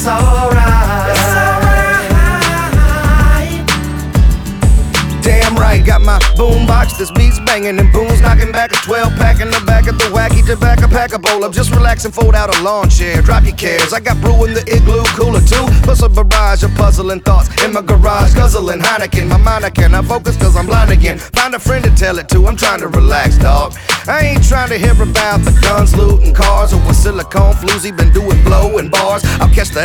alright. It's alright. Damn right, got my boombox, this beats banging and booms knocking back a 12-pack in the back of the wacky tobacco pack a bowl. I'm just relaxing, fold out a lawn chair, drop your cares. I got brew in the igloo cooler too, plus a barrage of puzzling thoughts in my garage, guzzling Heineken. My mind I cannot focus cause I'm blind again. Find a friend to tell it to, I'm trying to relax, dog. I ain't trying to hear about the guns, loot, and cars, or what silicone floozy been doing blow in bars. I'll catch the